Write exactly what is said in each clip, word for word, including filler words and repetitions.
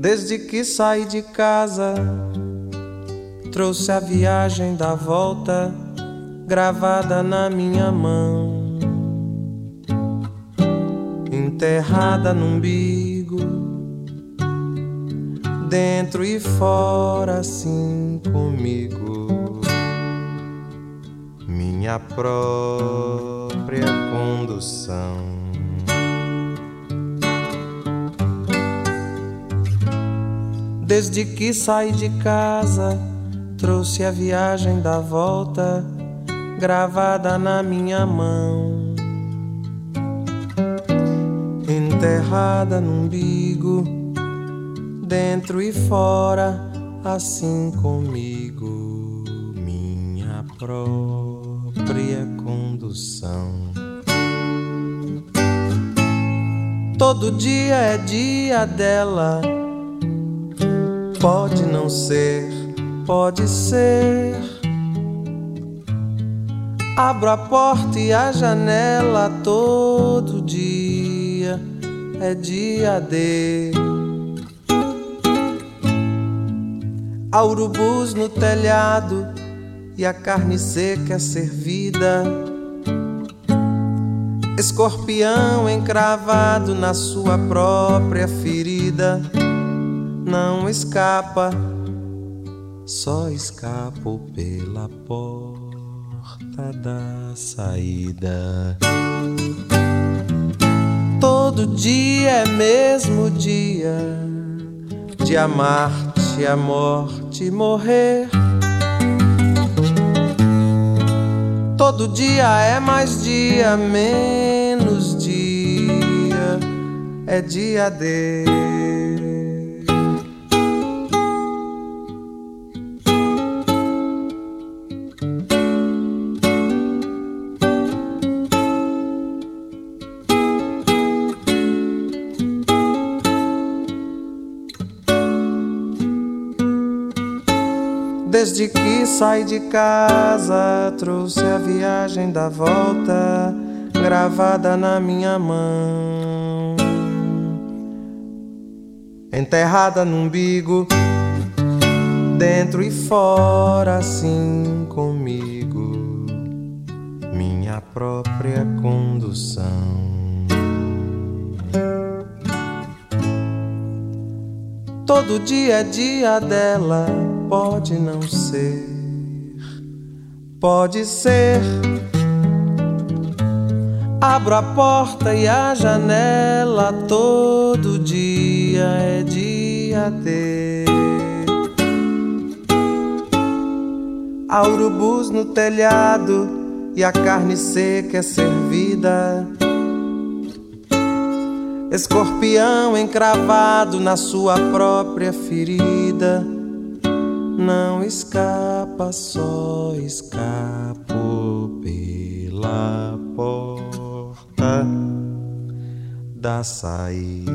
Desde que saí de casa, trouxe a viagem da volta gravada na minha mão, enterrada no umbigo, dentro e fora, assim comigo. Minha própria condução. Desde que saí de casa, trouxe a viagem da volta gravada na minha mão, enterrada no umbigo, dentro e fora, assim comigo. Minha própria condução. Todo dia é dia dela. Pode não ser, pode ser. Abro a porta e a janela. Todo dia é dia de. Há urubus no telhado e a carne seca é servida. Escorpião encravado na sua própria ferida. Não escapa, só escapo pela porta da saída. Todo dia é mesmo dia de amar-te, a morte morrer. Todo dia é mais dia, menos dia é dia de. Desde que saí de casa, trouxe a viagem da volta gravada na minha mão, enterrada no umbigo, dentro e fora, assim comigo. Minha própria condução. Todo dia é dia dela. Pode não ser, pode ser. Abro a porta e a janela. Todo dia é dia de. Há urubus no telhado e a carne seca é servida. Escorpião encravado na sua própria ferida. Não escapa, só escapo pela porta da saída.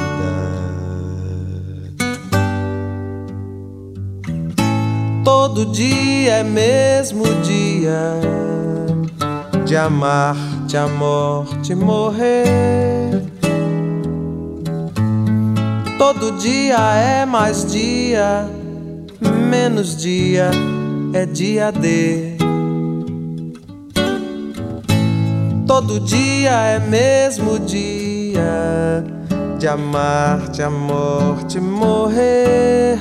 Todo dia é mesmo dia de amar-te, a morte morrer. Todo dia é mais dia, menos dia é dia de. Todo dia é mesmo dia de amar-te, a morte morrer.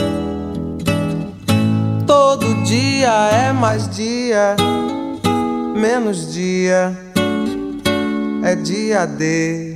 Todo dia é mais dia, menos dia é dia de.